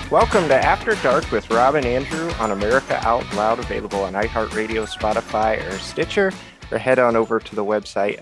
Welcome to After Dark with Rob and Andrew on America Out Loud, available on iHeartRadio, Spotify, or Stitcher. Or head on over to the website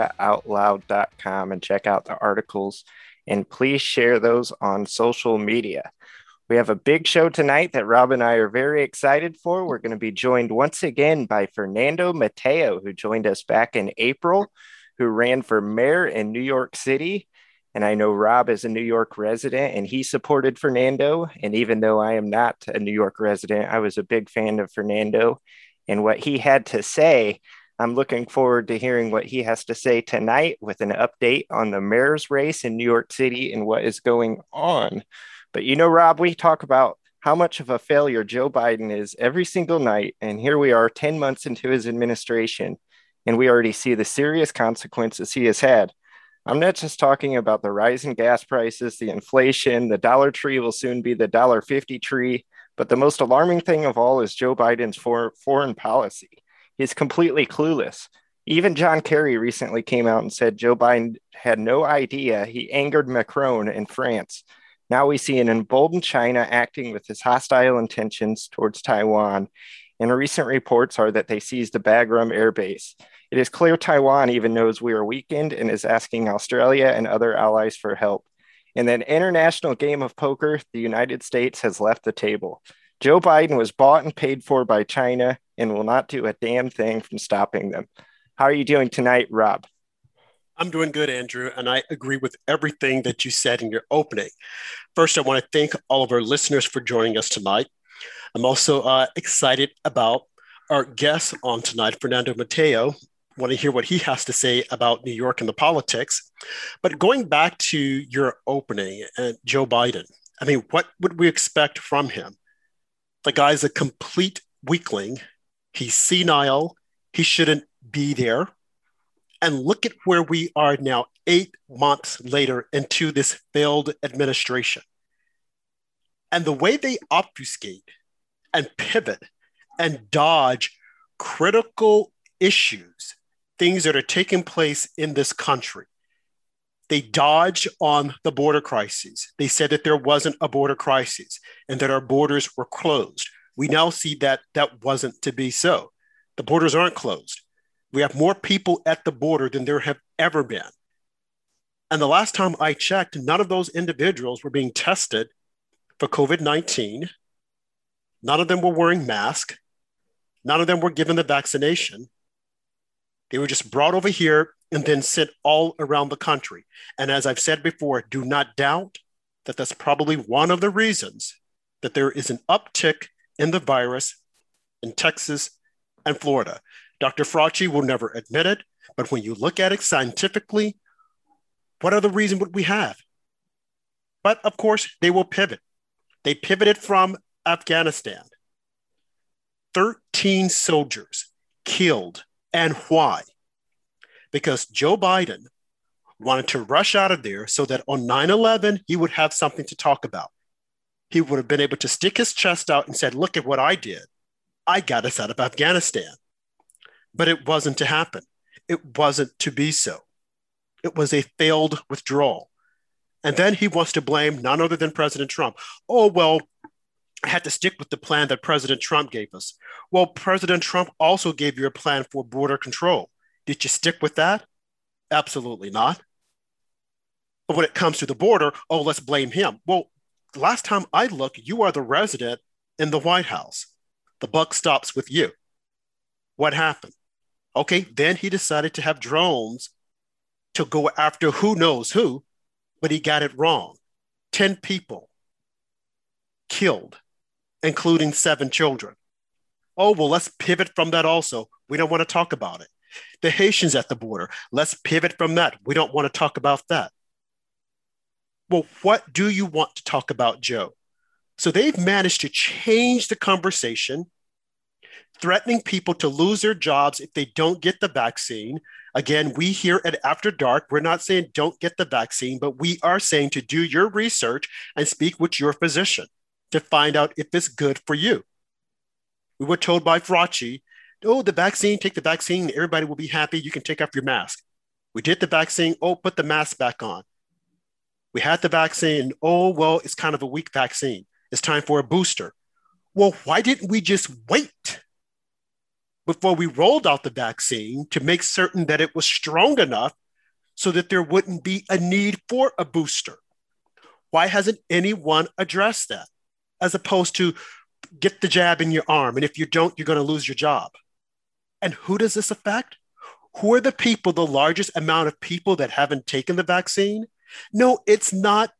americaoutloud.com and check out the articles. And please share those on social media. We have a big show tonight that Rob and I are very excited for. We're going to be joined once again by Fernando Mateo, who joined us back in April, who ran for mayor in New York City. And I know Rob is a New York resident and he supported Fernando. And even though I am not a New York resident, I was a big fan of Fernando and what he had to say. I'm looking forward to hearing what he has to say tonight with an update on the mayor's race in New York City and what is going on. But you know, Rob, we talk about how much of a failure Joe Biden is every single night. And here we are 10 months into his administration, and we already see the serious consequences he has had. I'm not just talking about the rise in gas prices, the inflation, the Dollar Tree will soon be the $1.50 tree, but the most alarming thing of all is Joe Biden's foreign policy. He's completely clueless. Even John Kerry recently came out and said Joe Biden had no idea he angered Macron in France. Now we see an emboldened China acting with his hostile intentions towards Taiwan, and recent reports are that they seized the Bagram Air Base. It is clear Taiwan even knows we are weakened and is asking Australia and other allies for help. In an international game of poker, the United States has left the table. Joe Biden was bought and paid for by China and will not do a damn thing from stopping them. How are you doing tonight, Rob? I'm doing good, Andrew, and I agree with everything that you said in your opening. First, I want to thank all of our listeners for joining us tonight. I'm also excited about our guest on tonight, Fernando Mateo. Want to hear what he has to say about New York and the politics. But going back to your opening, Joe Biden, I mean, what would we expect from him? The guy's a complete weakling. He's senile. He shouldn't be there. And look at where we are now, 8 months later into this failed administration. And the way they obfuscate and pivot and dodge critical issues, things that are taking place in this country. They dodge on the border crises. They said that there wasn't a border crisis and that our borders were closed. We now see that that wasn't to be so. The borders aren't closed. We have more people at the border than there have ever been. And the last time I checked, none of those individuals were being tested for COVID-19. None of them were wearing masks. None of them were given the vaccination. They were just brought over here and then sent all around the country. And as I've said before, do not doubt that that's probably one of the reasons that there is an uptick in the virus in Texas and Florida. Dr. Fauci will never admit it, but when you look at it scientifically, what other reason would we have? But of course, they will pivot. They pivoted from Afghanistan. 13 soldiers killed. And why? Because Joe Biden wanted to rush out of there so that on 9/11, he would have something to talk about. He would have been able to stick his chest out and said, look at what I did. I got us out of Afghanistan. But it wasn't to happen. It wasn't to be so. It was a failed withdrawal. And then he wants to blame none other than President Trump. Oh, well, I had to stick with the plan that President Trump gave us. Well, President Trump also gave you a plan for border control. Did you stick with that? Absolutely not. But when it comes to the border, oh, let's blame him. Well, the last time I looked, you are the resident in the White House. The buck stops with you. What happened? Okay, then he decided to have drones to go after who knows who, but he got it wrong. 10 people killed, including 7 children. Oh, well, let's pivot from that also. We don't want to talk about it. The Haitians at the border, let's pivot from that. We don't want to talk about that. Well, what do you want to talk about, Joe? So they've managed to change the conversation, threatening people to lose their jobs if they don't get the vaccine. Again, we here at After Dark, we're not saying don't get the vaccine, but we are saying to do your research and speak with your physician to find out if it's good for you. We were told by Fauci, oh, the vaccine, take the vaccine, everybody will be happy, you can take off your mask. We did the vaccine, oh, put the mask back on. We had the vaccine, oh, well, it's kind of a weak vaccine. It's time for a booster. Well, why didn't we just wait before we rolled out the vaccine to make certain that it was strong enough so that there wouldn't be a need for a booster? Why hasn't anyone addressed that? As opposed to get the jab in your arm, and if you don't, you're going to lose your job. And who does this affect? Who are the people, the largest amount of people that haven't taken the vaccine? No, it's not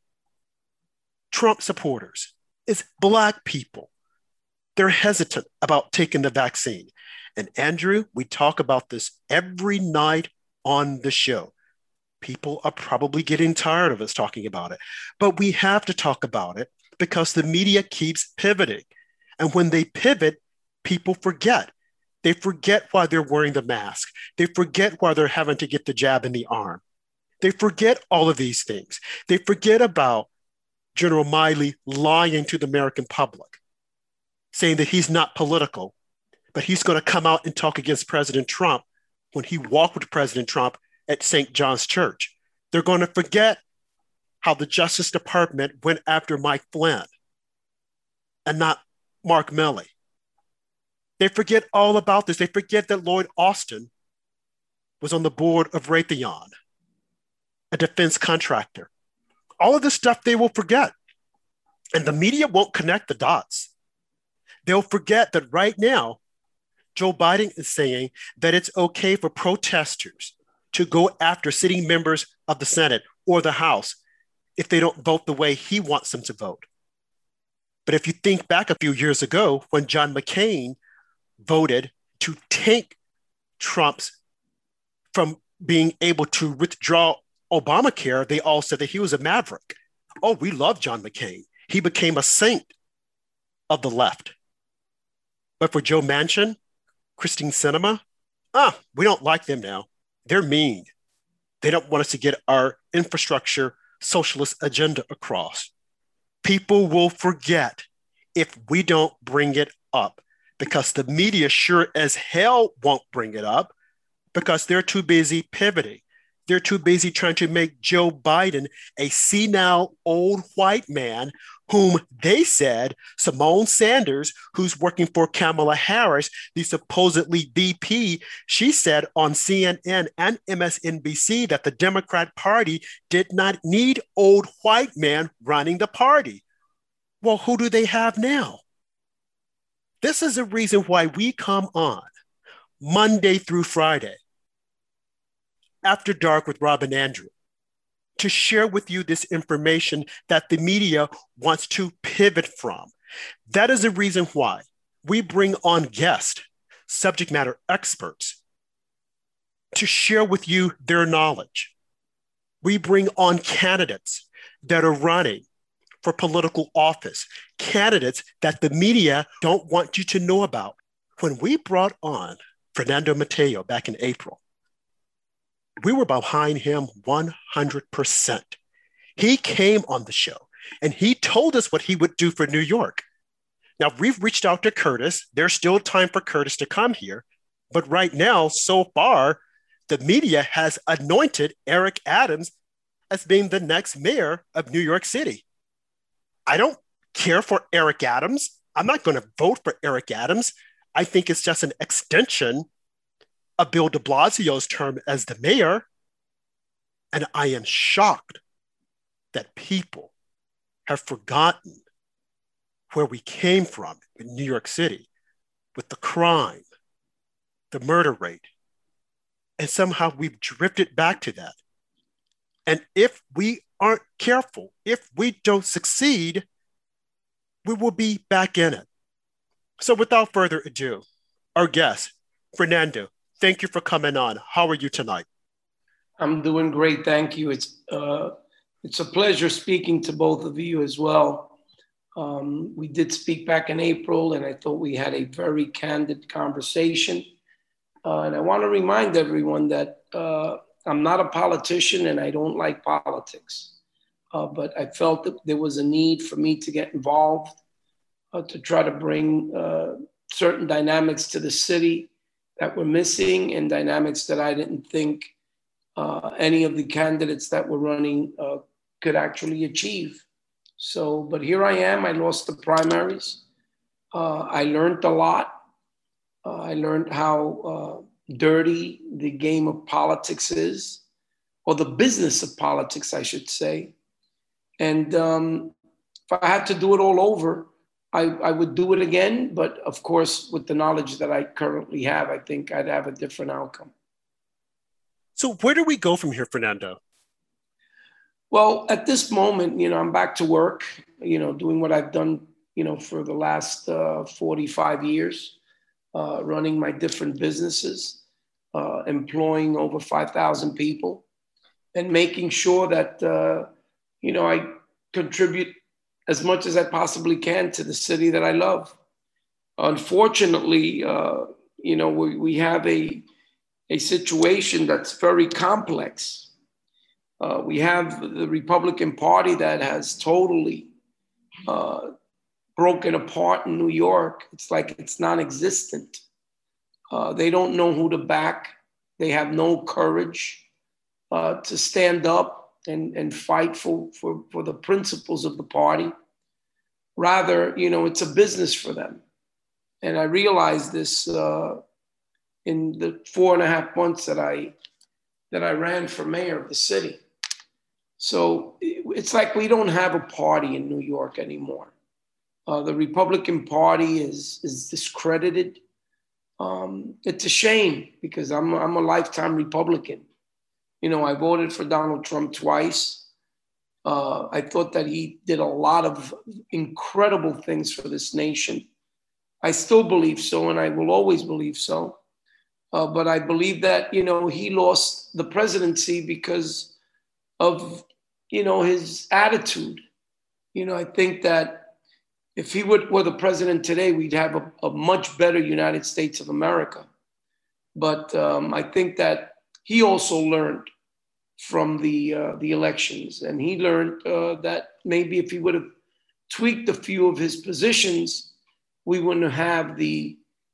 Trump supporters. It's Black people. They're hesitant about taking the vaccine. And Andrew, we talk about this every night on the show. People are probably getting tired of us talking about it, but we have to talk about it because the media keeps pivoting. And when they pivot, people forget. They forget why they're wearing the mask. They forget why they're having to get the jab in the arm. They forget all of these things. They forget about General Milley lying to the American public, saying that he's not political, but he's going to come out and talk against President Trump when he walked with President Trump at St. John's Church. They're going to forget how the Justice Department went after Mike Flynn and not Mark Milley. They forget all about this. They forget that Lloyd Austin was on the board of Raytheon, a defense contractor. All of this stuff they will forget. And the media won't connect the dots. They'll forget that right now, Joe Biden is saying that it's okay for protesters to go after sitting members of the Senate or the House if they don't vote the way he wants them to vote. But if you think back a few years ago when John McCain voted to take Trump's from being able to withdraw Obamacare, they all said that he was a maverick. Oh, we love John McCain. He became a saint of the left. But for Joe Manchin, Christine Sinema, we don't like them now. They're mean. They don't want us to get our infrastructure socialist agenda across. People will forget if we don't bring it up because the media sure as hell won't bring it up because they're too busy pivoting. They're too busy trying to make Joe Biden a senile old white man whom they said, Simone Sanders, who's working for Kamala Harris, the supposedly VP, she said on CNN and MSNBC that the Democrat Party did not need old white men running the party. Well, who do they have now? This is the reason why we come on Monday through Friday, After Dark with Rob and Andrew, to share with you this information that the media wants to pivot from. That is the reason why we bring on guests, subject matter experts, to share with you their knowledge. We bring on candidates that are running for political office, candidates that the media don't want you to know about. When we brought on Fernando Mateo back in April, we were behind him 100%. He came on the show and he told us what he would do for New York. Now, we've reached out to Curtis. There's still time for Curtis to come here. But right now, so far, the media has anointed Eric Adams as being the next mayor of New York City. I don't care for Eric Adams. I'm not going to vote for Eric Adams. I think it's just an extension of Bill de Blasio's term as the mayor. And I am shocked that people have forgotten where we came from in New York City with the crime, the murder rate. And somehow we've drifted back to that. And if we aren't careful, if we don't succeed, we will be back in it. So without further ado, our guest, Fernando, thank you for coming on. How are you tonight? I'm doing great, thank you. It's a pleasure speaking to both of you as well. We did speak back in April, and I thought we had a very candid conversation. And I want to remind everyone that I'm not a politician and I don't like politics. But I felt that there was a need for me to get involved, to try to bring certain dynamics to the city that were missing and dynamics that I didn't think any of the candidates that were running could actually achieve. So, but here I am. I lost the primaries. I learned a lot. I learned how dirty the game of politics is, or the business of politics, I should say. And if I had to do it all over, I would do it again. But of course, with the knowledge that I currently have, I think I'd have a different outcome. So where do we go from here, Fernando? Well, at this moment, I'm back to work, doing what I've done, for the last 45 years, running my different businesses, employing over 5,000 people, and making sure that, I contribute as much as I possibly can to the city that I love. Unfortunately, we have a situation that's very complex. We have the Republican Party that has totally broken apart in New York. It's like it's non-existent. They don't know who to back. They have no courage to stand up and fight for the principles of the party. Rather, it's a business for them. And I realized this in the 4.5 months that I ran for mayor of the city. So it's like we don't have a party in New York anymore. The Republican Party is discredited. It's a shame because I'm a lifetime Republican. I voted for Donald Trump twice. I thought that he did a lot of incredible things for this nation. I still believe so, and I will always believe so. But I believe that, he lost the presidency because of, his attitude. I think that if he were the president today, we'd have a much better United States of America. But I think that he also learned from the elections, and he learned that maybe if he would have tweaked a few of his positions, we wouldn't have the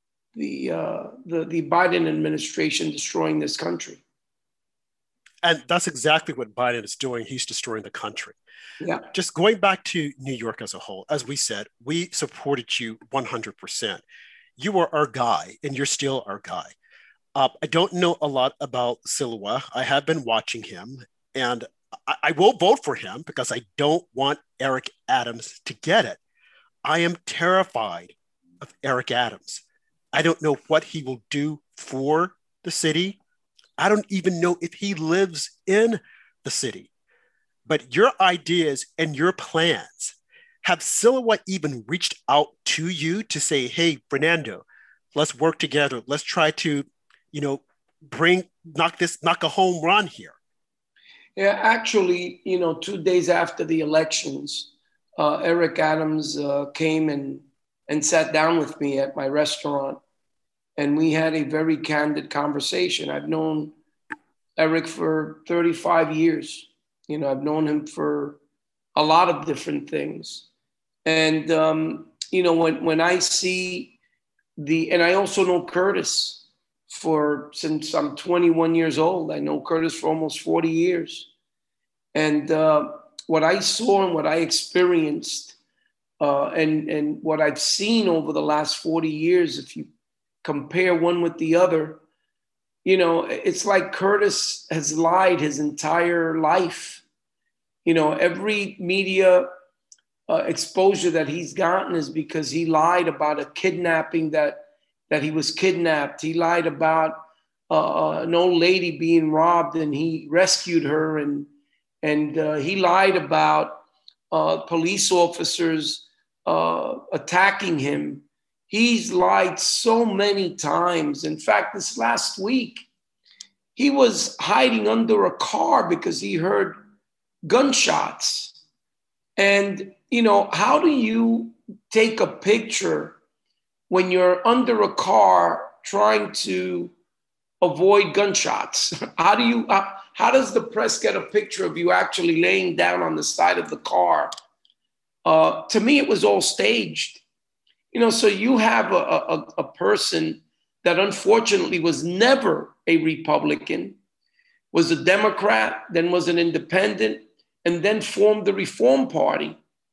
Biden administration destroying this country. And that's exactly what Biden is doing. He's destroying the country. Yeah. Just going back to New York as a whole, as we said, we supported you 100%. You were our guy, and you're still our guy. I don't know a lot about Siliwa. I have been watching him, and I will vote for him because I don't want Eric Adams to get it. I am terrified of Eric Adams. I don't know what he will do for the city. I don't even know if he lives in the city. But your ideas and your plans, have Siliwa even reached out to you to say, hey, Fernando, let's work together. Let's try to, knock a home run here? Yeah, actually, 2 days after the elections, Eric Adams came and sat down with me at my restaurant. And we had a very candid conversation. I've known Eric for 35 years. I've known him for a lot of different things. And, when I see and I also know Curtis since I'm 21 years old. I know Curtis for almost 40 years. And what I saw and what I experienced and what I've seen over the last 40 years, if you compare one with the other, it's like Curtis has lied his entire life. Every media exposure that he's gotten is because he lied about a kidnapping, that he was kidnapped. He lied about an old lady being robbed and he rescued her. And he lied about police officers attacking him. He's lied so many times. In fact, this last week, he was hiding under a car because he heard gunshots. And, how do you take a picture when you're under a car trying to avoid gunshots? How does the press get a picture of you actually laying down on the side of the car? To me, it was all staged. So you have a person that unfortunately was never a Republican, was a Democrat, then was an independent, and then formed the Reform Party.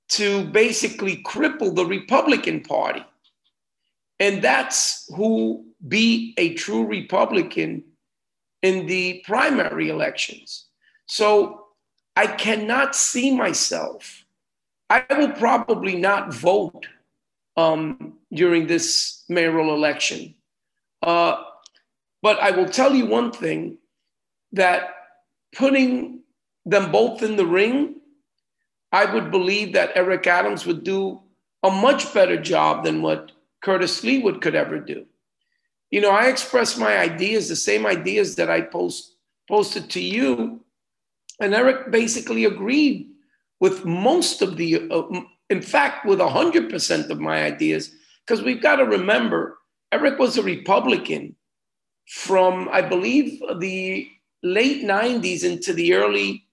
to basically cripple the Republican Party. And that's who be a true Republican in the primary elections. So I cannot see myself. I will probably not vote during this mayoral election. But I will tell you one thing, that putting them both in the ring, I would believe that Eric Adams would do a much better job than what Curtis Leawood could ever do. You know, I expressed my ideas, the same ideas that I posted to you, and Eric basically agreed with most of the, in fact, with 100% of my ideas, because we've got to remember, Eric was a Republican from, I believe, the late 90s into the early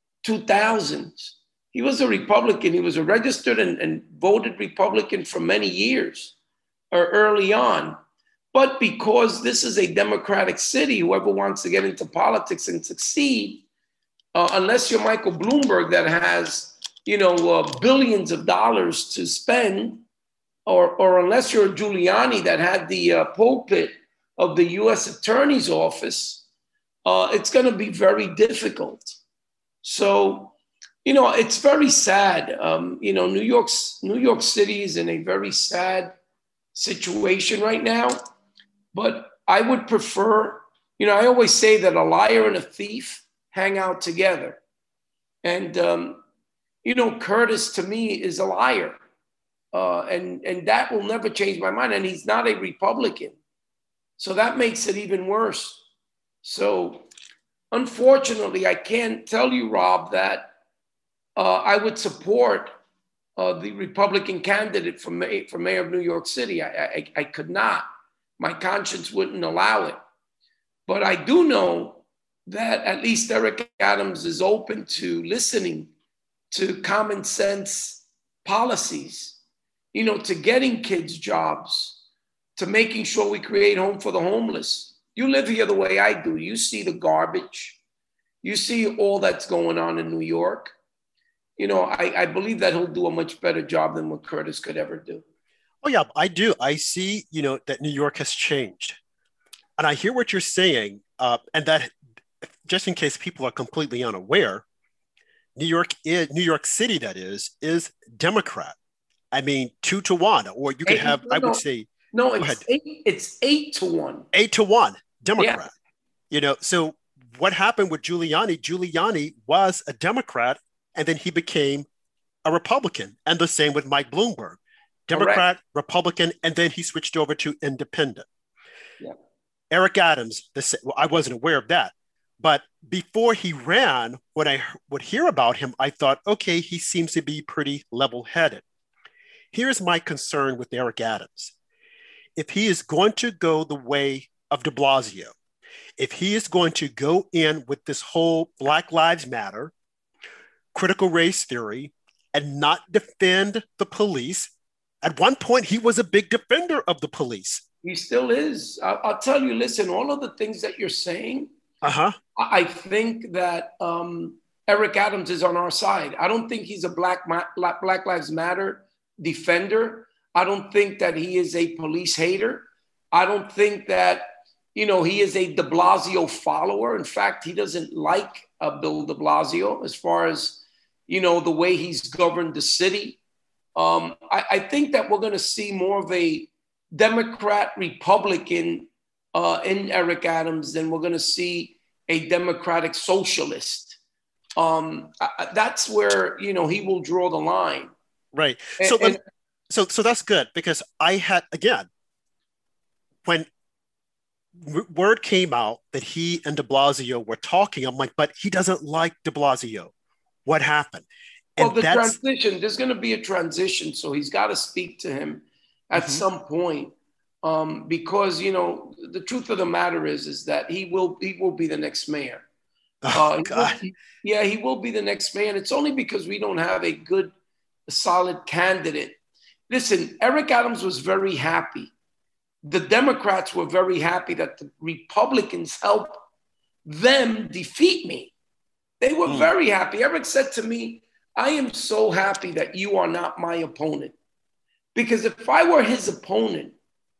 2000s. He was a Republican. He was a registered and voted Republican for many years, or early on. But because this is a democratic city, whoever wants to get into politics and succeed, unless you're Michael Bloomberg that has, billions of dollars to spend, or unless you're Giuliani that had the pulpit of the U.S. Attorney's Office, it's going to be very difficult. So, it's very sad. New York City is in a very sad situation right now. But I would prefer, I always say that a liar and a thief hang out together. And, Curtis to me is a liar. And that will never change my mind. And he's not a Republican. So that makes it even worse. So unfortunately, I can't tell you, Rob, that I would support the Republican candidate for mayor of New York City. I could not. My conscience wouldn't allow it. But I do know that at least Eric Adams is open to listening to common sense policies, to getting kids jobs, to making sure we create home for the homeless. You live here the way I do. You see the garbage. You see all that's going on in New York. I believe that he'll do a much better job than what Curtis could ever do. Oh, yeah, I do. I see, that New York has changed. And I hear what you're saying. And that, just in case people are completely unaware, New York City, that is Democrat. I mean, 2-1, or you could have, I would say. No, it's 8-1. 8-1, Democrat. Yeah. So what happened with Giuliani? Giuliani was a Democrat, and then he became a Republican. And the same with Mike Bloomberg. Democrat, correct. Republican, and then he switched over to independent. Yeah. Eric Adams, I wasn't aware of that. But before he ran, when I would hear about him, I thought, okay, he seems to be pretty level-headed. Here's my concern with Eric Adams. If he is going to go the way of de Blasio, if he is going to go in with this whole Black Lives Matter, critical race theory, and not defend the police. At one point, he was a big defender of the police. He still is. I'll tell you, listen, all of the things that you're saying, I think that Eric Adams is on our side. I don't think he's a Black Lives Matter defender. I don't think that he is a police hater. I don't think that, he is a de Blasio follower. In fact, he doesn't like Bill de Blasio as far as, the way he's governed the city. I think that we're going to see more of a Democrat Republican in Eric Adams than we're going to see a Democratic socialist. That's where, he will draw the line. Right. So that's good, because I had, again, when word came out that he and de Blasio were talking, I'm like, but he doesn't like de Blasio. What happened? And well, transition, there's going to be a transition. So he's got to speak to him at some point, because, the truth of the matter is that he will be the next mayor. He will be the next mayor. And it's only because we don't have a good, solid candidate. Listen, Eric Adams was very happy. The Democrats were very happy that the Republicans helped them defeat me. They were very happy. Eric said to me, I am so happy that you are not my opponent. Because if I were his opponent,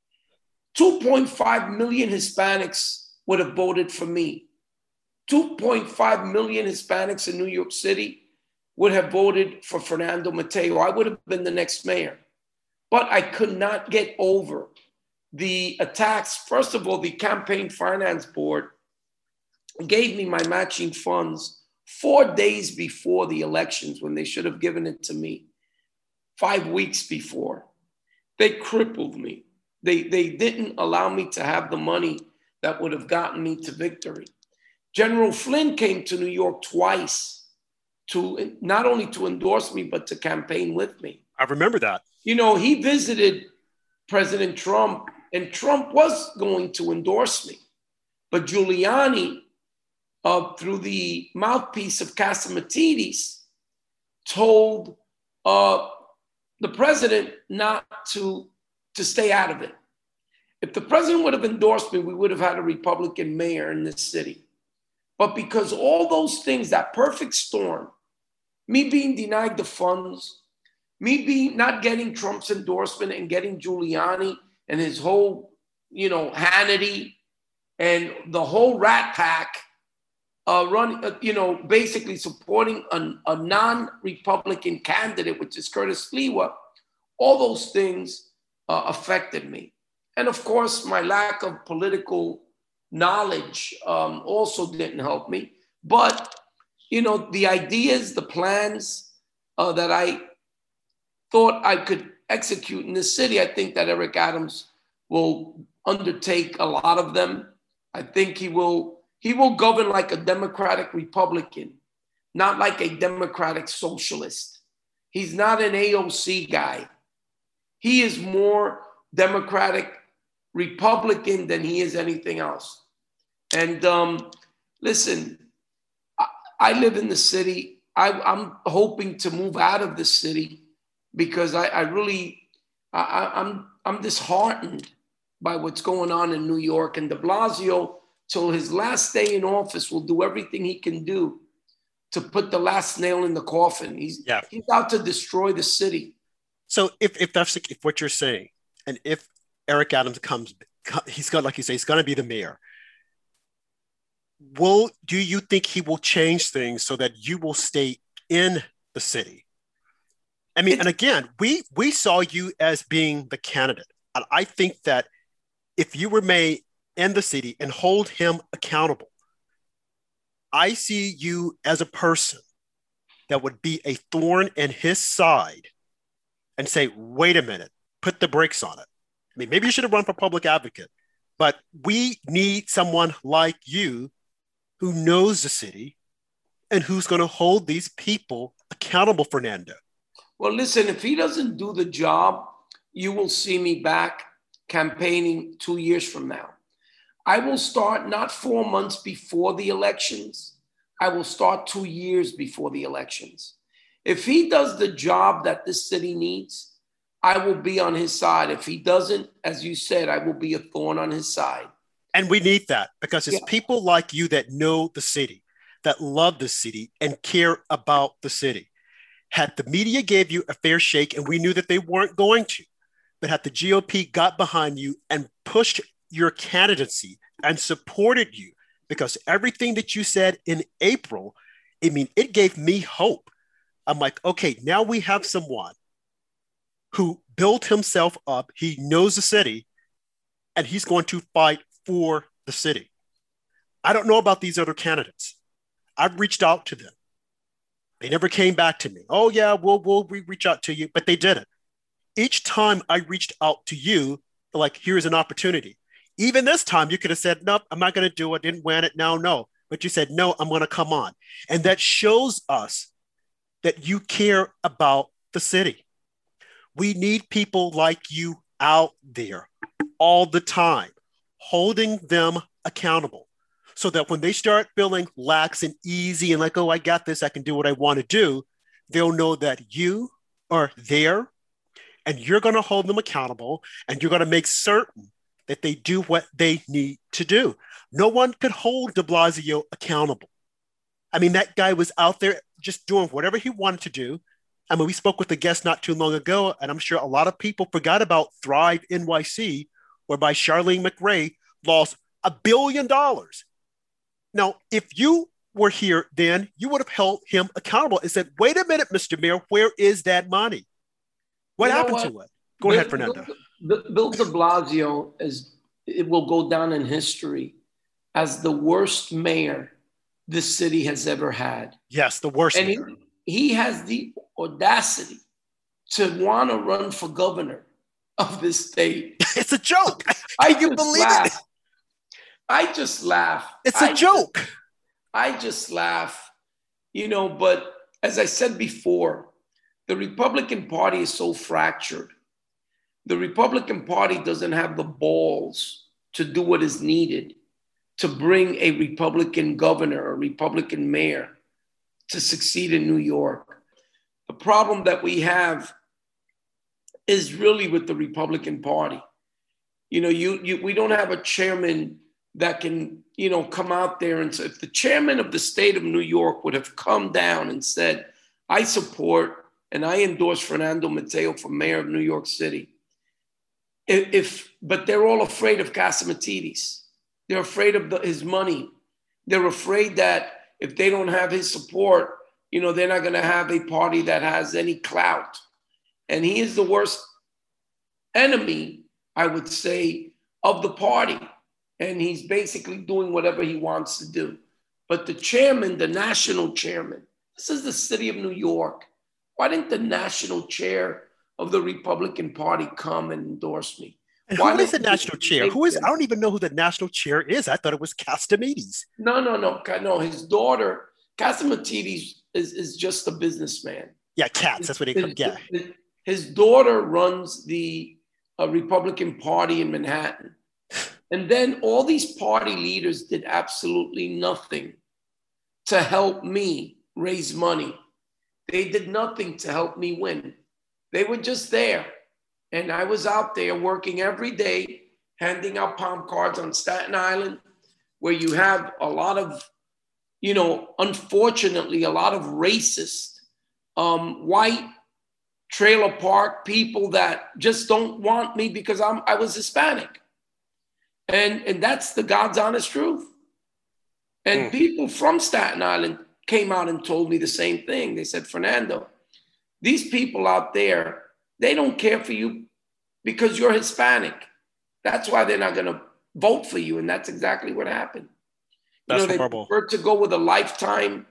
2.5 million Hispanics would have voted for me. 2.5 million Hispanics in New York City would have voted for Fernando Mateo. I would have been the next mayor. But I could not get over the attacks. First of all, the Campaign Finance Board gave me my matching funds 4 days before the elections when they should have given it to me 5 weeks before. They crippled me. They didn't allow me to have the money that would have gotten me to victory. General Flynn came to New York twice to not only to endorse me, but to campaign with me. I remember that. You know, he visited President Trump, and Trump was going to endorse me. But Giuliani, through the mouthpiece of Catsimatidis, told the president not to stay out of it. If the president would have endorsed me, we would have had a Republican mayor in this city. But because all those things, that perfect storm, me being denied the funds, me being not getting Trump's endorsement and getting Giuliani and his whole, Hannity and the whole rat pack basically supporting a non-Republican candidate, which is Curtis Sliwa, all those things affected me. And of course, my lack of political knowledge also didn't help me. But, the ideas, the plans that I thought I could execute in this city, I think that Eric Adams will undertake a lot of them. I think he will govern like a Democratic Republican, not like a Democratic Socialist. He's not an AOC guy. He is more Democratic Republican than he is anything else. And listen, I live in the city. I'm hoping to move out of the city because I'm disheartened by what's going on in New York. And de Blasio, till his last day in office, will do everything he can do to put the last nail in the coffin. He's out to destroy the city. So if that's what you're saying, and if Eric Adams he's got, like you say, he's going to be the mayor. Do you think he will change things so that you will stay in the city? I mean, and again, we saw you as being the candidate. And I think that if you remain in the city and hold him accountable, I see you as a person that would be a thorn in his side and say, wait a minute, put the brakes on it. I mean, maybe you should have run for public advocate, but we need someone like you who knows the city and who's going to hold these people accountable, Fernando. Well, listen, if he doesn't do the job, you will see me back campaigning 2 years from now. I will start not 4 months before the elections. I will start 2 years before the elections. If he does the job that this city needs, I will be on his side. If he doesn't, as you said, I will be a thorn on his side. And we need that because it's people like you that know the city, that love the city and care about the city. Had the media gave you a fair shake, and we knew that they weren't going to, but had the GOP got behind you and pushed your candidacy and supported you, because everything that you said in April, I mean, it gave me hope. I'm like, okay, now we have someone who built himself up. He knows the city, and he's going to fight for the city. I don't know about these other candidates. I've reached out to them. They never came back to me. Oh yeah, we'll reach out to you, but they didn't. Each time I reached out to you, like, here's an opportunity. Even this time, you could have said, nope, I'm not going to do it. Didn't win it. Now, no. But you said, no, I'm going to come on. And that shows us that you care about the city. We need people like you out there all the time, holding them accountable so that when they start feeling lax and easy and like, oh, I got this, I can do what I want to do, they'll know that you are there and you're going to hold them accountable and you're going to make certain that they do what they need to do. No one could hold de Blasio accountable. I mean, that guy was out there just doing whatever he wanted to do. I mean, we spoke with the guest not too long ago, and I'm sure a lot of people forgot about Thrive NYC, whereby Charlene McRae lost $1 billion. Now, if you were here then, you would have held him accountable and said, wait a minute, Mr. Mayor, where is that money? What happened to it? Go ahead, Fernando. Bill de Blasio, it will go down in history as the worst mayor this city has ever had. Yes, the worst mayor. He has the audacity to want to run for governor of this state. It's a joke. I can believe it. I just laugh. It's a joke. I just laugh, but as I said before, the Republican Party is so fractured. The Republican Party doesn't have the balls to do what is needed to bring a Republican governor or Republican mayor to succeed in New York. The problem that we have is really with the Republican Party. We don't have a chairman that can, come out there and say, if the chairman of the state of New York would have come down and said, I support and I endorse Fernando Mateo for mayor of New York City. But they're all afraid of Catsimatidis. They're afraid of his money. They're afraid that if they don't have his support, they're not going to have a party that has any clout. And he is the worst enemy, I would say, of the party. And he's basically doing whatever he wants to do. But the chairman, the national chairman, this is the city of New York. Why didn't the national chair of the Republican Party come and endorse me? And who is the national chair? Who is? I don't even know who the national chair is. I thought it was Catsimatidis. No. His daughter, Catsimatidis, is just a businessman. Yeah, Katz. That's what they call. Yeah. His daughter runs the Republican Party in Manhattan. And then all these party leaders did absolutely nothing to help me raise money. They did nothing to help me win. They were just there. And I was out there working every day, handing out palm cards on Staten Island, where you have a lot of, unfortunately, a lot of racist, white trailer park people that just don't want me because I was Hispanic. And that's the God's honest truth. And people from Staten Island came out and told me the same thing. They said, Fernando, these people out there, they don't care for you because you're Hispanic. That's why they're not going to vote for you. And that's exactly what happened. That's they horrible. preferred to go with a lifetime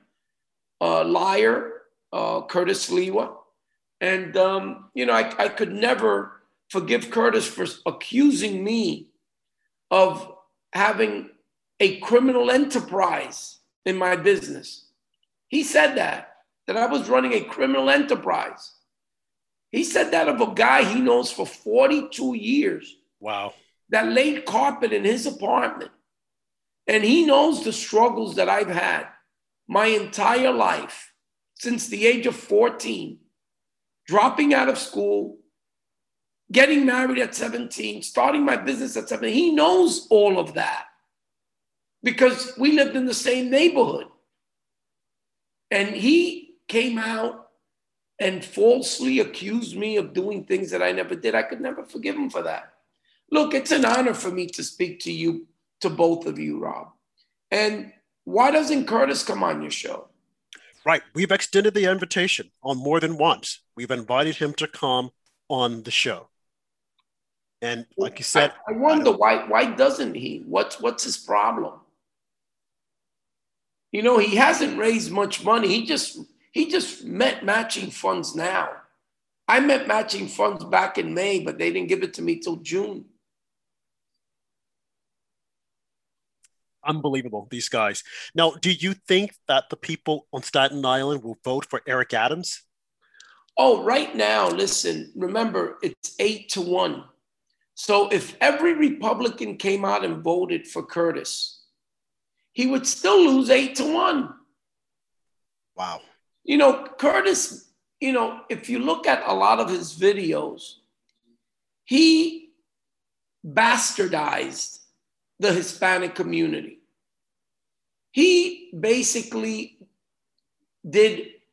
liar, Curtis Sliwa. And, I could never forgive Curtis for accusing me of having a criminal enterprise in my business. He said that I was running a criminal enterprise. He said that of a guy he knows for 42 years. Wow. That laid carpet in his apartment. And he knows the struggles that I've had my entire life since the age of 14, dropping out of school, getting married at 17, starting my business at 17. He knows all of that because we lived in the same neighborhood. And he came out and falsely accused me of doing things that I never did. I could never forgive him for that. Look, it's an honor for me to speak to you, to both of you, Rob. And why doesn't Curtis come on your show? Right. We've extended the invitation on more than once. We've invited him to come on the show. And like you said, I wonder why doesn't he? What's his problem? He hasn't raised much money. He just met matching funds now. I met matching funds back in May, but they didn't give it to me till June. Unbelievable, these guys. Now, do you think that the people on Staten Island will vote for Eric Adams? Oh, right now, listen, remember, it's 8-1. So if every Republican came out and voted for Curtis, he would still lose 8-1. Wow. Curtis, if you look at a lot of his videos, he bastardized the Hispanic community. He basically did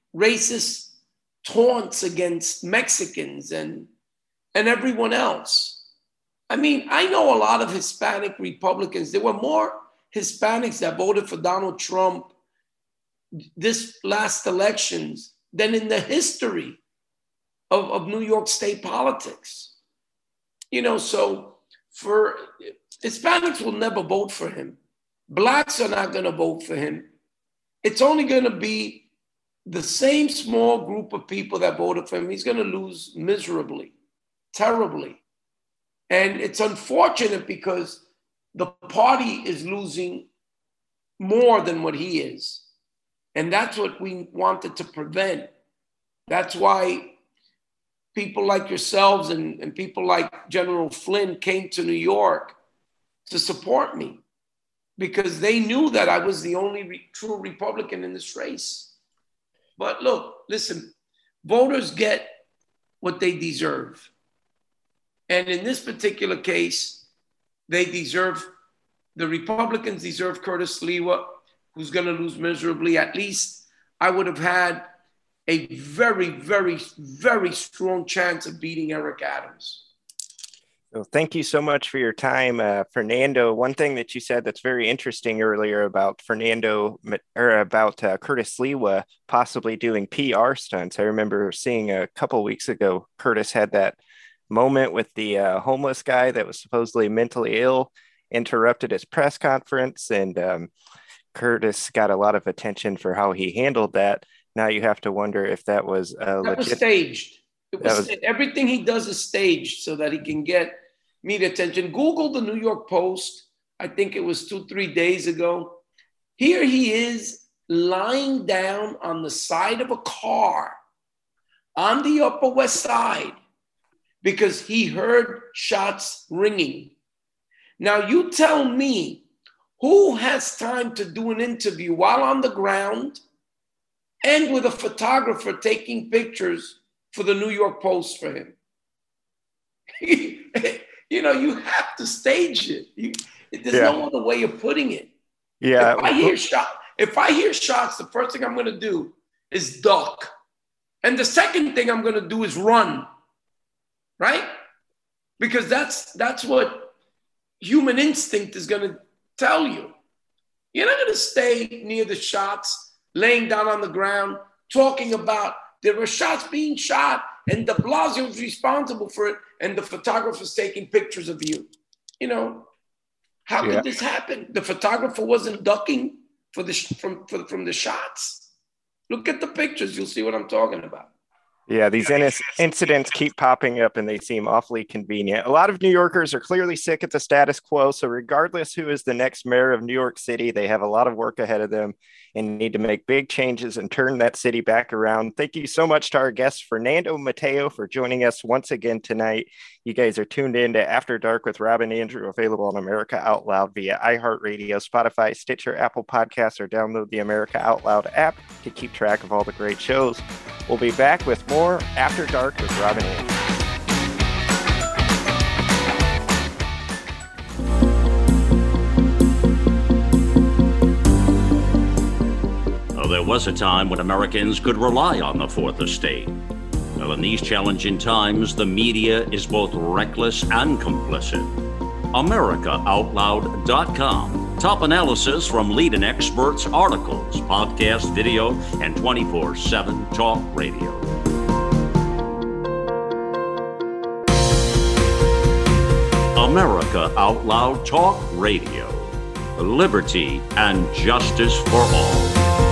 racist taunts against Mexicans and everyone else. I mean, I know a lot of Hispanic Republicans. There were more Hispanics that voted for Donald Trump this last elections than in the history of New York State politics. You know, so for Hispanics will never vote for him. Blacks are not going to vote for him. It's only going to be the same small group of people that voted for him. He's going to lose miserably, terribly. And it's unfortunate because the party is losing more than what he is. And that's what we wanted to prevent. That's why people like yourselves and people like General Flynn came to New York to support me because they knew that I was the only true Republican in this race. But look, listen, voters get what they deserve. And in this particular case, the Republicans deserve Curtis Sliwa, who's going to lose miserably. At least I would have had a very, very, very strong chance of beating Eric Adams. Well, thank you so much for your time, Fernando. One thing that you said that's very interesting earlier about Curtis Sliwa possibly doing PR stunts. I remember seeing a couple weeks ago, Curtis had that moment with the homeless guy that was supposedly mentally ill, interrupted his press conference, and Curtis got a lot of attention for how he handled that. Now you have to wonder if that was was staged. Everything he does is staged so that he can get media attention. Google the New York Post. I think it was 2-3 days ago. Here he is lying down on the side of a car on the Upper West Side because he heard shots ringing. Now you tell me, who has time to do an interview while on the ground and with a photographer taking pictures for the New York Post for him? You know, you have to stage it. There's no other way of putting it. Yeah. If I hear shots, the first thing I'm going to do is duck. And the second thing I'm going to do is run. Right? Because that's what human instinct is going to tell you. You're not going to stay near the shots, laying down on the ground, talking about there were shots being shot and de Blasio was responsible for it and the photographer's taking pictures of you. You know, how could this happen? The photographer wasn't ducking from the shots. Look at the pictures. You'll see what I'm talking about. Yeah, these incidents keep popping up and they seem awfully convenient. A lot of New Yorkers are clearly sick at the status quo. So regardless who is the next mayor of New York City, they have a lot of work ahead of them and need to make big changes and turn that city back around. Thank you so much to our guest, Fernando Mateo, for joining us once again tonight. You guys are tuned in to After Dark with Rob and Andrew, available on America Out Loud via iHeartRadio, Spotify, Stitcher, Apple Podcasts, or download the America Out Loud app to keep track of all the great shows. We'll be back with more After Dark with Rob and Andrew. There was a time when Americans could rely on the Fourth Estate. Well, in these challenging times, the media is both reckless and complicit. AmericaOutloud.com. Top analysis from leading experts, articles, podcast, video, and 24/7 talk radio. America Out Loud Talk Radio. Liberty and justice for all.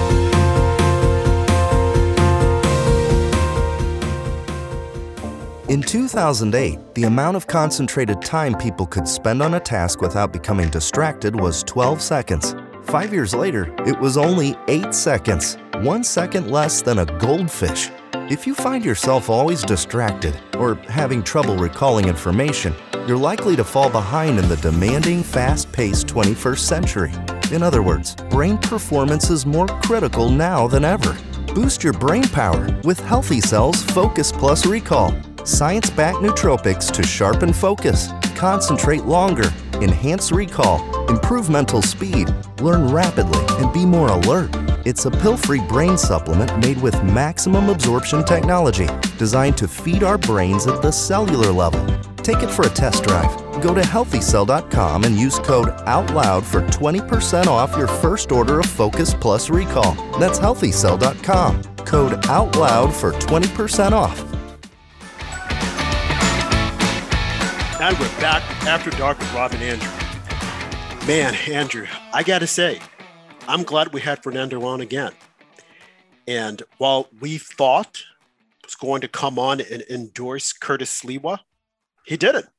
In 2008, the amount of concentrated time people could spend on a task without becoming distracted was 12 seconds. 5 years later, it was only 8 seconds, 1 second less than a goldfish. If you find yourself always distracted or having trouble recalling information, you're likely to fall behind in the demanding, fast-paced 21st century. In other words, brain performance is more critical now than ever. Boost your brain power with Healthy Cells Focus Plus Recall. Science-backed nootropics to sharpen focus, concentrate longer, enhance recall, improve mental speed, learn rapidly, and be more alert. It's a pill-free brain supplement made with maximum absorption technology, designed to feed our brains at the cellular level. Take it for a test drive. Go to healthycell.com and use code OUTLOUD for 20% off your first order of Focus Plus Recall. That's healthycell.com. Code OUTLOUD for 20% off. And we're back After Dark with Rob and Andrew. Man, Andrew, I got to say, I'm glad we had Fernando on again. And while we thought he was going to come on and endorse Curtis Sliwa, he didn't.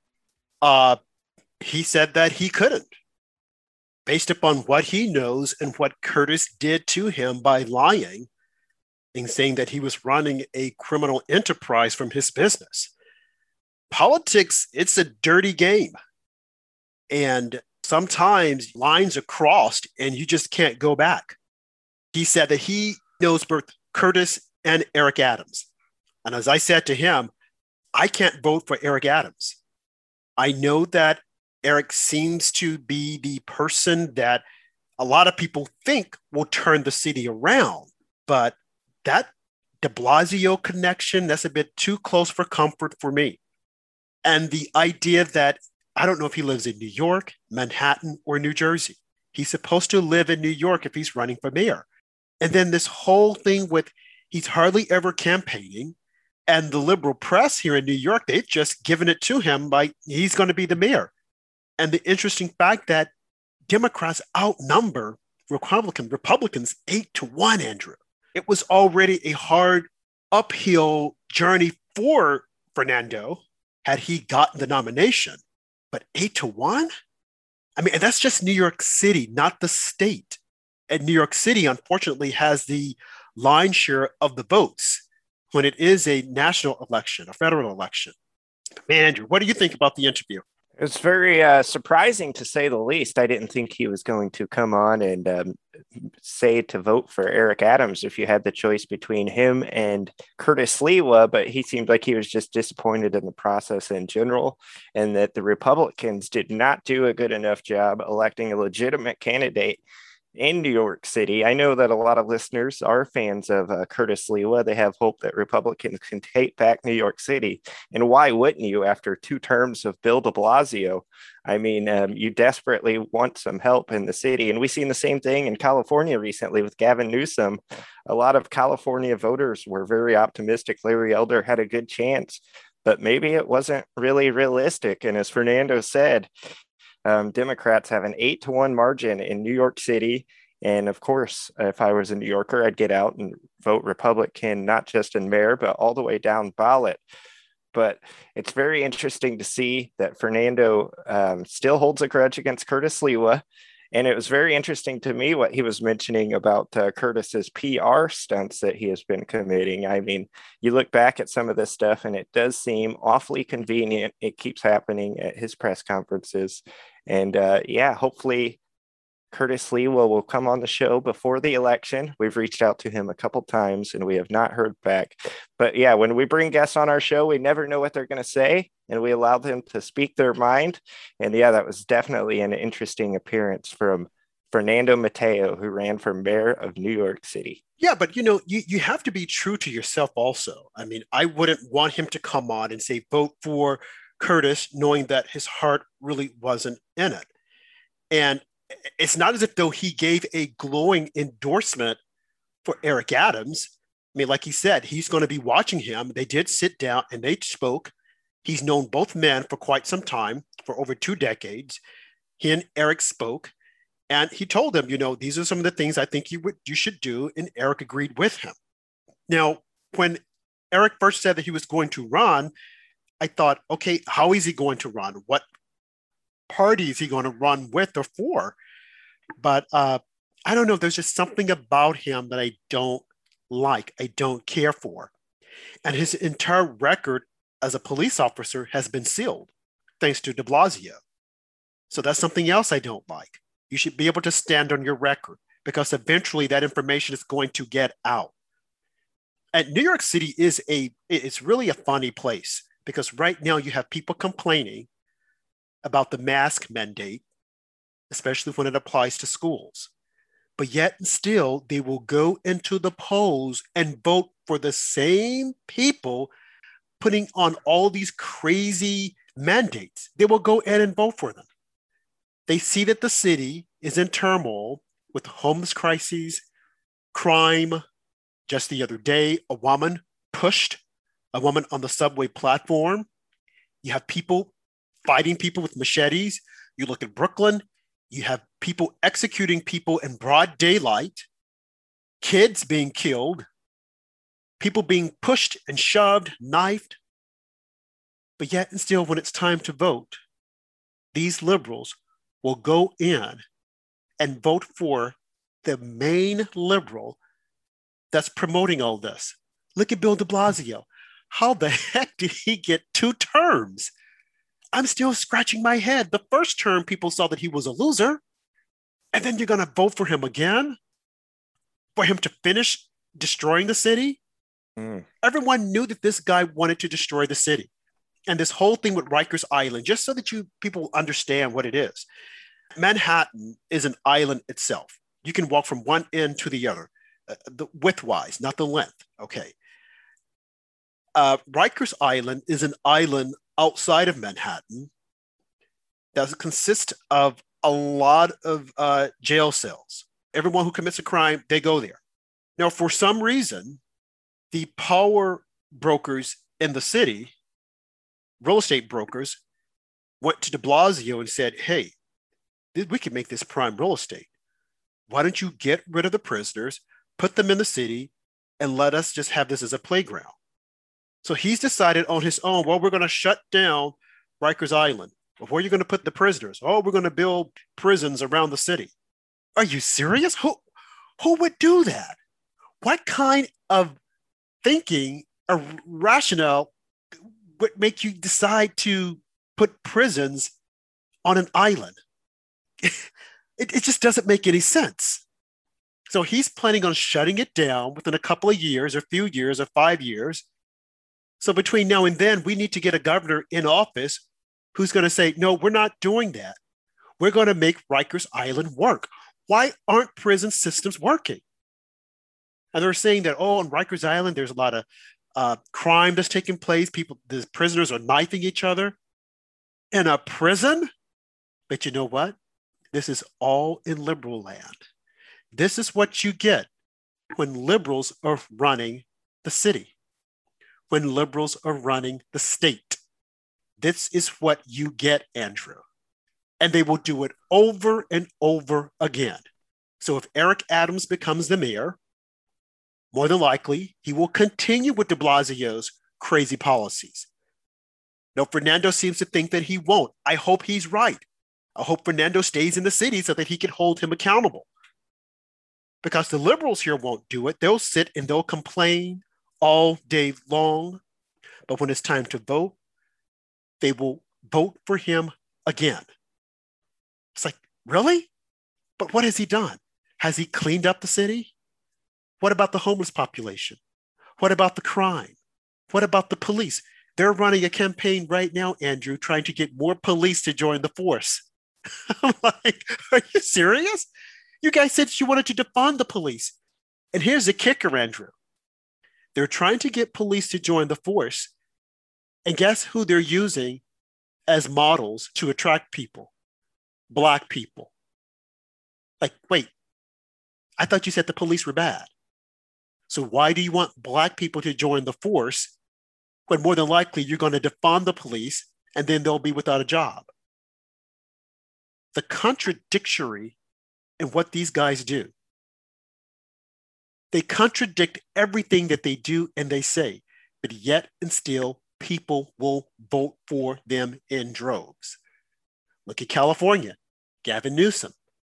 He said that he couldn't, based upon what he knows and what Curtis did to him by lying and saying that he was running a criminal enterprise from his business. Politics, it's a dirty game. And sometimes lines are crossed and you just can't go back. He said that he knows both Curtis and Eric Adams. And as I said to him, I can't vote for Eric Adams. I know that Eric seems to be the person that a lot of people think will turn the city around, but that de Blasio connection, that's a bit too close for comfort for me. And the idea that I don't know if he lives in New York, Manhattan, or New Jersey. He's supposed to live in New York if he's running for mayor. And then this whole thing with he's hardly ever campaigning. And the liberal press here in New York, they've just given it to him by he's going to be the mayor. And the interesting fact that Democrats outnumber Republicans 8-1, Andrew. It was already a hard uphill journey for Fernando had he gotten the nomination. But 8-1? I mean, and that's just New York City, not the state. And New York City, unfortunately, has the lion's share of the votes when it is a national election, a federal election. Man, Andrew, what do you think about the interview? It's very surprising, to say the least. I didn't think he was going to come on and say to vote for Eric Adams if you had the choice between him and Curtis Sliwa, but he seemed like he was just disappointed in the process in general, and that the Republicans did not do a good enough job electing a legitimate candidate in New York City. I know that a lot of listeners are fans of Curtis Sliwa. They have hope that Republicans can take back New York City. And why wouldn't you after 2 terms of Bill de Blasio? I mean, you desperately want some help in the city. And we've seen the same thing in California recently with Gavin Newsom. A lot of California voters were very optimistic Larry Elder had a good chance, but maybe it wasn't really realistic. And as Fernando said, Democrats have an 8-1 margin in New York City. And of course, if I was a New Yorker, I'd get out and vote Republican, not just in mayor, but all the way down ballot. But it's very interesting to see that Fernando still holds a grudge against Curtis Sliwa. And it was very interesting to me what he was mentioning about Curtis's PR stunts that he has been committing. I mean, you look back at some of this stuff and it does seem awfully convenient. It keeps happening at his press conferences. And hopefully Curtis Sliwa will come on the show before the election. We've reached out to him a couple times and we have not heard back. But yeah, when we bring guests on our show, we never know what they're going to say, and we allow them to speak their mind. And yeah, that was definitely an interesting appearance from Fernando Mateo, who ran for mayor of New York City. Yeah, but you have to be true to yourself also. I mean, I wouldn't want him to come on and say, vote for Curtis, knowing that his heart really wasn't in it. And it's not as if though he gave a glowing endorsement for Eric Adams. I mean, like he said, he's going to be watching him. They did sit down and they spoke. He's known both men for quite some time, for over 2 decades. He and Eric spoke, and he told them, these are some of the things I think you should do, and Eric agreed with him. Now, when Eric first said that he was going to run, I thought, okay, how is he going to run? What party is he going to run with or for? But I don't know. There's just something about him that I don't like. I don't care for. And his entire record as a police officer has been sealed thanks to de Blasio. So that's something else I don't like. You should be able to stand on your record because eventually that information is going to get out. And New York City it's really a funny place because right now you have people complaining about the mask mandate, especially when it applies to schools. but yet and still they will go into the polls and vote for the same people putting on all these crazy mandates. They will go in and vote for them. They see that the city is in turmoil with homeless crises, crime. Just the other day, a woman pushed a woman on the subway platform. You have people fighting people with machetes. You look at Brooklyn, you have people executing people in broad daylight, kids being killed, people being pushed and shoved, knifed. But yet and still, when it's time to vote, these liberals will go in and vote for the main liberal that's promoting all this. Look at Bill de Blasio. How the heck did he get 2 terms? I'm still scratching my head. The first term, people saw that he was a loser. And then you're going to vote for him again? For him to finish destroying the city? Everyone knew that this guy wanted to destroy the city. And this whole thing with Rikers Island, just so that people understand what it is. Manhattan is an island itself. You can walk from one end to the other, the width-wise, not the length. Okay. Rikers Island is an island outside of Manhattan that consists of a lot of jail cells. Everyone who commits a crime, they go there. Now, for some reason, the power brokers in the city, real estate brokers, went to de Blasio and said, hey, we can make this prime real estate. Why don't you get rid of the prisoners, put them in the city, and let us just have this as a playground? So he's decided on his own, well, we're going to shut down Rikers Island. Well, where are you going to put the prisoners? Oh, we're going to build prisons around the city. Are you serious? Who would do that? What kind of thinking or rationale would make you decide to put prisons on an island? It just doesn't make any sense. So he's planning on shutting it down within a couple of years, or few years, or 5 years. So between now and then, we need to get a governor in office who's going to say, no, we're not doing that. We're going to make Rikers Island work. Why aren't prison systems working? And they're saying that, oh, on Rikers Island, there's a lot of crime that's taking place. The prisoners are knifing each other in a prison. But you know what? This is all in liberal land. This is what you get when liberals are running the city, when liberals are running the state. This is what you get, Andrew. And they will do it over and over again. So if Eric Adams becomes the mayor, more than likely, he will continue with de Blasio's crazy policies. Now, Fernando seems to think that he won't. I hope he's right. I hope Fernando stays in the city so that he can hold him accountable. Because the liberals here won't do it. They'll sit and they'll complain all day long. But when it's time to vote, they will vote for him again. It's like, really? But what has he done? Has he cleaned up the city? What about the homeless population? What about the crime? What about the police? They're running a campaign right now, Andrew, trying to get more police to join the force. I'm like, are you serious? You guys said you wanted to defund the police. And here's the kicker, Andrew. They're trying to get police to join the force. And guess who they're using as models to attract people? Black people. Like, wait, I thought you said the police were bad. So why do you want Black people to join the force when more than likely you're going to defund the police and then they'll be without a job? The contradictory in what these guys do. They contradict everything that they do and they say, but yet and still people will vote for them in droves. Look at California, Gavin Newsom.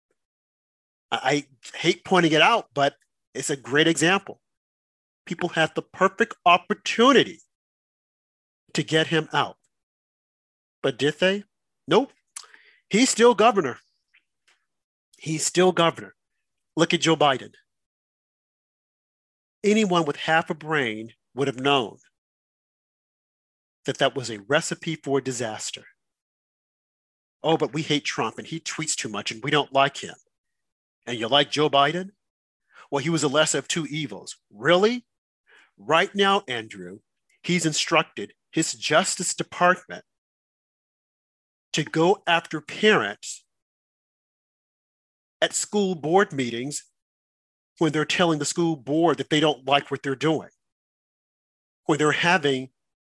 I hate pointing it out, but it's a great example. People had the perfect opportunity to get him out. But did they? Nope. He's still governor. He's still governor. Look at Joe Biden. Anyone with half a brain would have known that that was a recipe for disaster. Oh, but we hate Trump and he tweets too much and we don't like him. And you like Joe Biden? Well, he was the lesser of two evils. Really? Right now, Andrew, he's instructed his Justice Department to go after parents at school board meetings when they're telling the school board that they don't like what they're doing, when they're having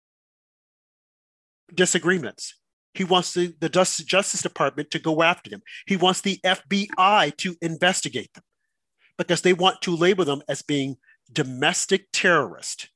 disagreements. He wants the Justice Department to go after them. He wants the FBI to investigate them because they want to label them as being domestic terrorists.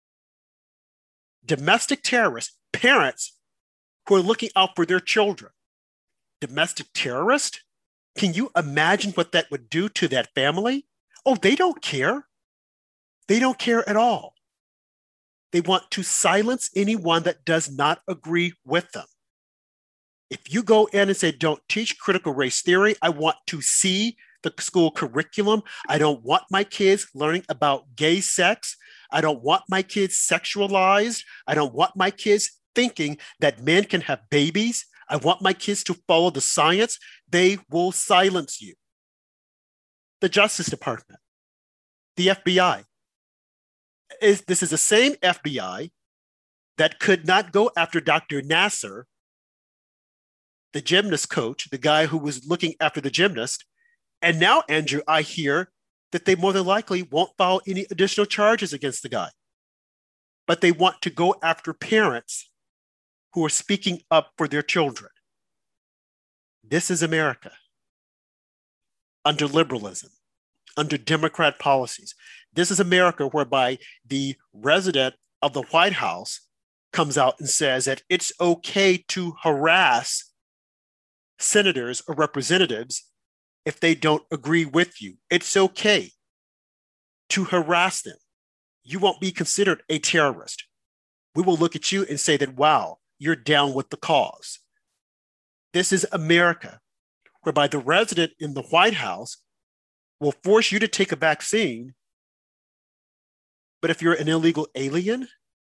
Domestic terrorists, parents who are looking out for their children. Domestic terrorist? Can you imagine what that would do to that family? Oh, they don't care. They don't care at all. They want to silence anyone that does not agree with them. If you go in and say, don't teach critical race theory, I want to see the school curriculum. I don't want my kids learning about gay sex. I don't want my kids sexualized. I don't want my kids thinking that men can have babies. I want my kids to follow the science. They will silence you. The Justice Department, the FBI. This is the same FBI that could not go after Dr. Nassar, the gymnast coach, the guy who was looking after the gymnast. And now, Andrew, I hear that they more than likely won't file any additional charges against the guy. But they want to go after parents who are speaking up for their children. This is America under liberalism, under Democrat policies. This is America whereby the resident of the White House comes out and says that it's okay to harass senators or representatives if they don't agree with you. It's okay to harass them. You won't be considered a terrorist. We will look at you and say that, wow, you're down with the cause. This is America, whereby the resident in the White House will force you to take a vaccine. But if you're an illegal alien,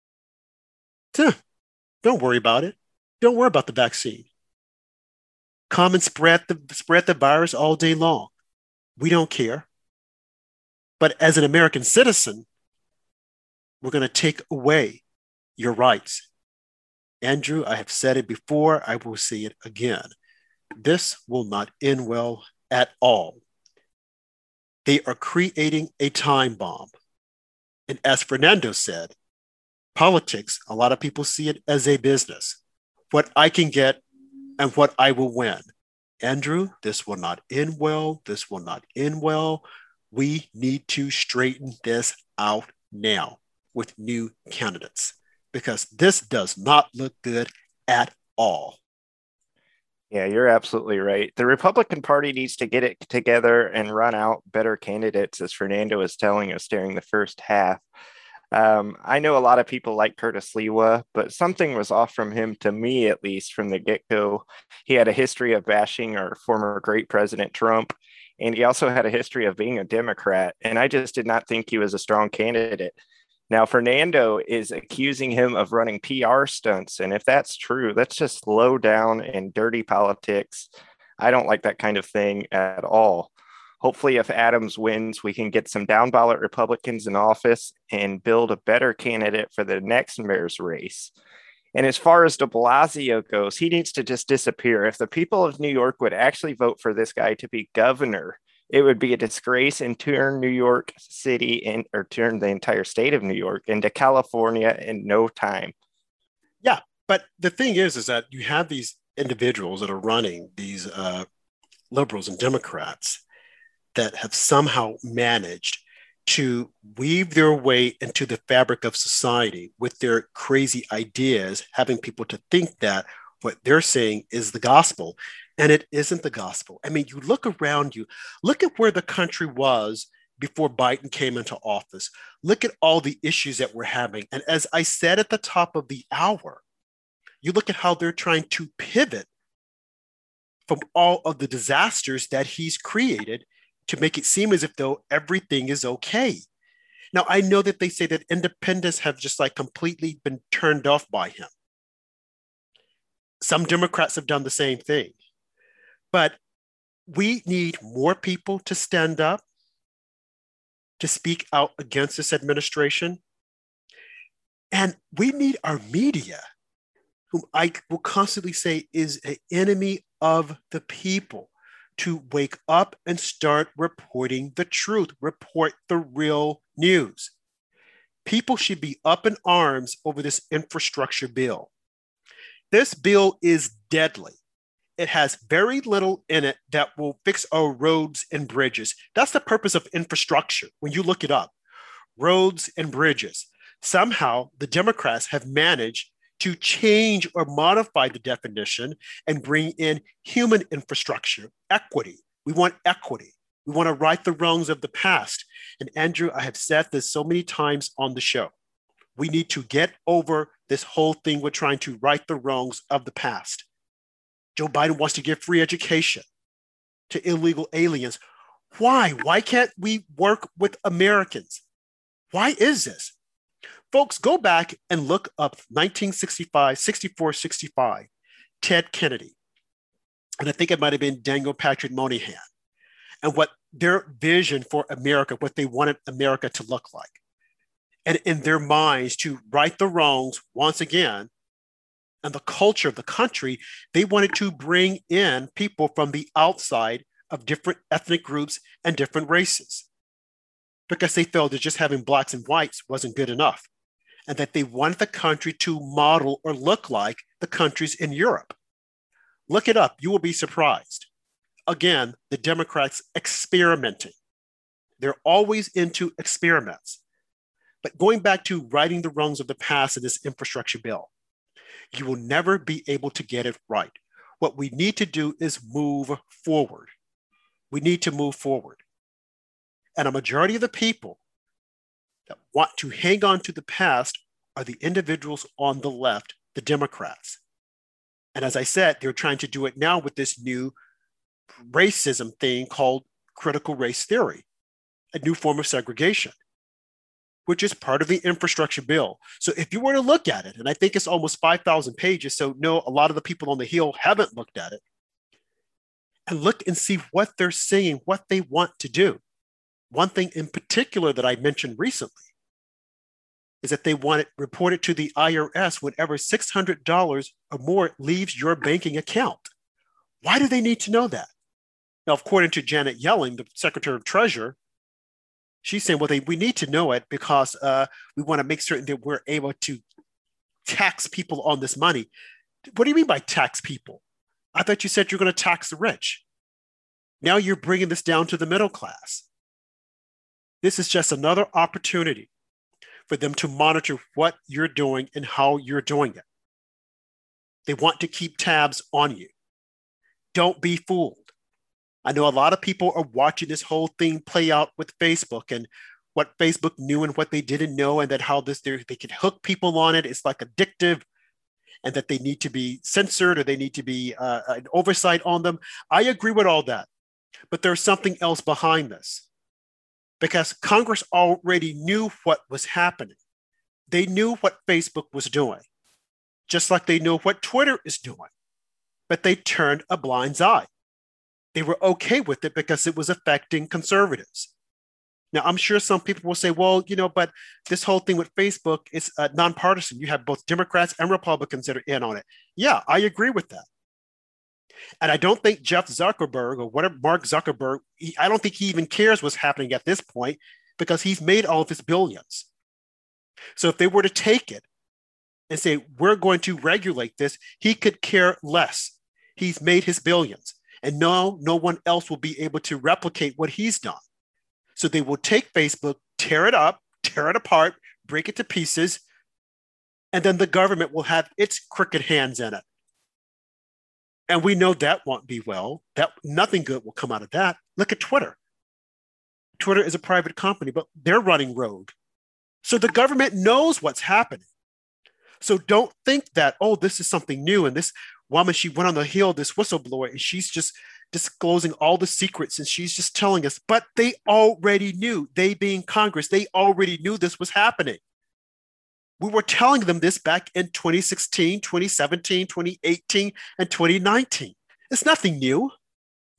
don't worry about it. Don't worry about the vaccine. Come and spread the virus all day long. We don't care. But as an American citizen, we're going to take away your rights. Andrew, I have said it before. I will say it again. This will not end well at all. They are creating a time bomb. And as Fernando said, politics, a lot of people see it as a business. What I can get and what I will win. Andrew, this will not end well. This will not end well. We need to straighten this out now with new candidates because this does not look good at all. Yeah, you're absolutely right. The Republican Party needs to get it together and run out better candidates, as Fernando was telling us during the first half. I know a lot of people like Curtis Lewa, but something was off from him, to me at least, from the get-go. He had a history of bashing our former great President Trump, and he also had a history of being a Democrat, and I just did not think he was a strong candidate. Now, Fernando is accusing him of running PR stunts, and if that's true, that's just low down and dirty politics. I don't like that kind of thing at all. Hopefully, if Adams wins, we can get some down ballot Republicans in office and build a better candidate for the next mayor's race. And as far as de Blasio goes, he needs to just disappear. If the people of New York would actually vote for this guy to be governor, it would be a disgrace and turn New York City or turn the entire state of New York into California in no time. Yeah, but the thing is that you have these individuals that are running, these liberals and Democrats, that have somehow managed to weave their way into the fabric of society with their crazy ideas, having people to think that what they're saying is the gospel, and it isn't the gospel. I mean, you look around you, look at where the country was before Biden came into office. Look at all the issues that we're having. And as I said at the top of the hour, you look at how they're trying to pivot from all of the disasters that he's created to make it seem as if though everything is okay. Now, I know that they say that independents have just like completely been turned off by him. Some Democrats have done the same thing. But We need more people to stand up, to speak out against this administration. And we need our media, whom I will constantly say is an enemy of the people, to wake up and start reporting the truth, report the real news. People should be up in arms over this infrastructure bill. This bill is deadly. It has very little in it that will fix our roads and bridges. That's the purpose of infrastructure. When you look it up, roads and bridges. Somehow the Democrats have managed to change or modify the definition and bring in human infrastructure, equity. We want equity. We want to right the wrongs of the past. And Andrew, I have said this so many times on the show. We need to get over this whole thing with trying to right the wrongs of the past. Joe Biden wants to give free education to illegal aliens. Why? Why can't we work with Americans? Why is this? Folks, go back and look up 1965, 64, 65, Ted Kennedy. And I think it might have been Daniel Patrick Moynihan, and what their vision for America, what they wanted America to look like. And in their minds, to right the wrongs once again, and the culture of the country, they wanted to bring in people from the outside of different ethnic groups and different races, because they felt that just having blacks and whites wasn't good enough, and that they wanted the country to model or look like the countries in Europe. Look it up, you will be surprised. Again, the Democrats experimenting. They're always into experiments. But going back to righting the wrongs of the past in this infrastructure bill, you will never be able to get it right. What we need to do is move forward. We need to move forward. And a majority of the people that want to hang on to the past are the individuals on the left, the Democrats. And as I said, they're trying to do it now with this new racism thing called critical race theory, a new form of segregation, which is part of the infrastructure bill. So if you were to look at it, and I think it's almost 5,000 pages, so no, a lot of the people on the Hill haven't looked at it, and look and see what they're saying, what they want to do. One thing in particular that I mentioned recently is that they want it reported to the IRS whenever $600 or more leaves your banking account. Why do they need to know that? Now, according to Janet Yellen, the Secretary of Treasury, she's saying, well, we need to know it because we want to make certain that we're able to tax people on this money. What do you mean by tax people? I thought you said you're going to tax the rich. Now you're bringing this down to the middle class. This is just another opportunity for them to monitor what you're doing and how you're doing it. They want to keep tabs on you. Don't be fooled. I know a lot of people are watching this whole thing play out with Facebook and what Facebook knew and what they didn't know, and that how they can hook people on it. It's like addictive, and that they need to be censored or they need to be an oversight on them. I agree with all that, but there's something else behind this, because Congress already knew what was happening. They knew what Facebook was doing, just like they knew what Twitter is doing, but they turned a blind eye. They were okay with it because it was affecting conservatives. Now, I'm sure some people will say, well, but this whole thing with Facebook is nonpartisan. You have both Democrats and Republicans that are in on it. Yeah, I agree with that. And I don't think Jeff Zuckerberg or whatever, Mark Zuckerberg, I don't think he even cares what's happening at this point, because he's made all of his billions. So if they were to take it and say, we're going to regulate this, he could care less. He's made his billions. And no one else will be able to replicate what he's done. So they will take Facebook, tear it up, tear it apart, break it to pieces, and then the government will have its crooked hands in it. And we know that won't be well. That nothing good will come out of that. Look at Twitter. Twitter is a private company, but they're running rogue. So the government knows what's happening. So don't think that, oh, this is something new, and this woman, she went on the Hill, this whistleblower, and she's just disclosing all the secrets, and she's just telling us. But they already knew, they being Congress, they already knew this was happening. We were telling them this back in 2016, 2017, 2018, and 2019. It's nothing new.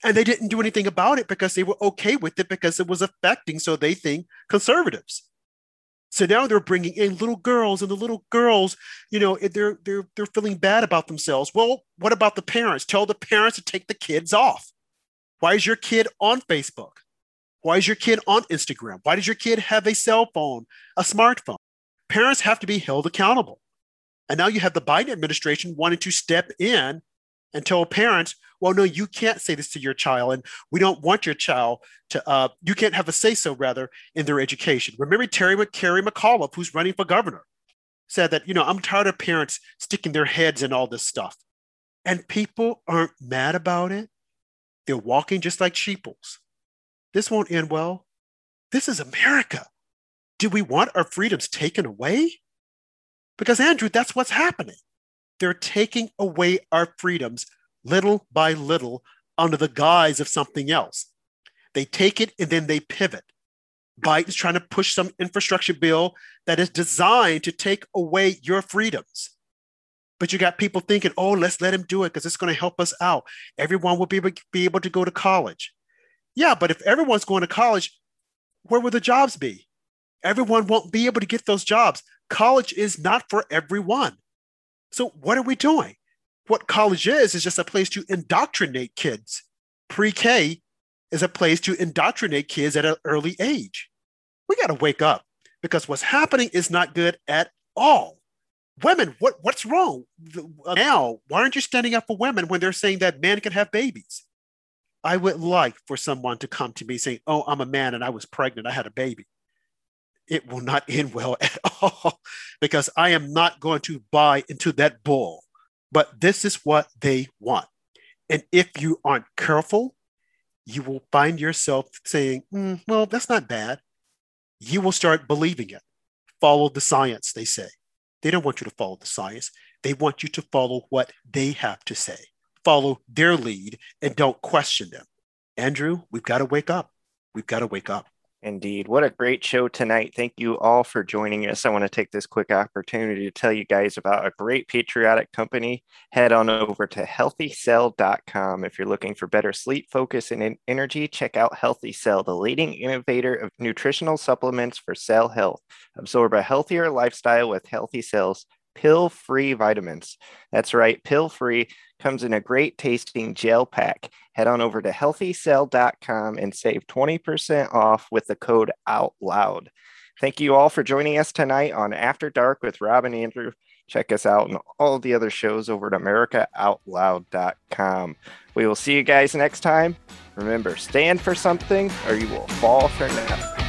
And they didn't do anything about it because they were okay with it because it was affecting, so they think, conservatives. So now they're bringing in little girls, and the little girls, they're feeling bad about themselves. Well, what about the parents? Tell the parents to take the kids off. Why is your kid on Facebook? Why is your kid on Instagram? Why does your kid have a cell phone, a smartphone? Parents have to be held accountable. And now you have the Biden administration wanting to step in and tell parents, well, no, you can't say this to your child, and we don't want your child to, you can't have a say-so, rather, in their education. Remember Terry McAuliffe, who's running for governor, said that, I'm tired of parents sticking their heads in all this stuff. And people aren't mad about it. They're walking just like sheeples. This won't end well. This is America. Do we want our freedoms taken away? Because, Andrew, that's what's happening. They're taking away our freedoms little by little under the guise of something else. They take it and then they pivot. Biden's trying to push some infrastructure bill that is designed to take away your freedoms. But you got people thinking, oh, let's let him do it because it's going to help us out. Everyone will be able to go to college. Yeah, but if everyone's going to college, where will the jobs be? Everyone won't be able to get those jobs. College is not for everyone. So what are we doing? What college is just a place to indoctrinate kids. Pre-K is a place to indoctrinate kids at an early age. We got to wake up because what's happening is not good at all. Women, what's wrong? Now, why aren't you standing up for women when they're saying that men can have babies? I would like for someone to come to me saying, oh, I'm a man and I was pregnant, I had a baby. It will not end well at all because I am not going to buy into that bull. But this is what they want. And if you aren't careful, you will find yourself saying, well, that's not bad. You will start believing it. Follow the science, they say. They don't want you to follow the science. They want you to follow what they have to say. Follow their lead and don't question them. Andrew, we've got to wake up. We've got to wake up. Indeed. What a great show tonight. Thank you all for joining us. I want to take this quick opportunity to tell you guys about a great patriotic company. Head on over to healthycell.com. If you're looking for better sleep, focus, and energy, check out Healthy Cell, the leading innovator of nutritional supplements for cell health. Absorb a healthier lifestyle with Healthy Cell's pill-free vitamins. That's right, pill-free comes in a great tasting gel pack. Head on over to healthycell.com and save 20% off with the code OUTLOUD. Thank you all for joining us tonight on After Dark with Rob and Andrew. Check us out and all the other shows over at americaoutloud.com. We will see you guys next time. Remember, stand for something or you will fall for nothing.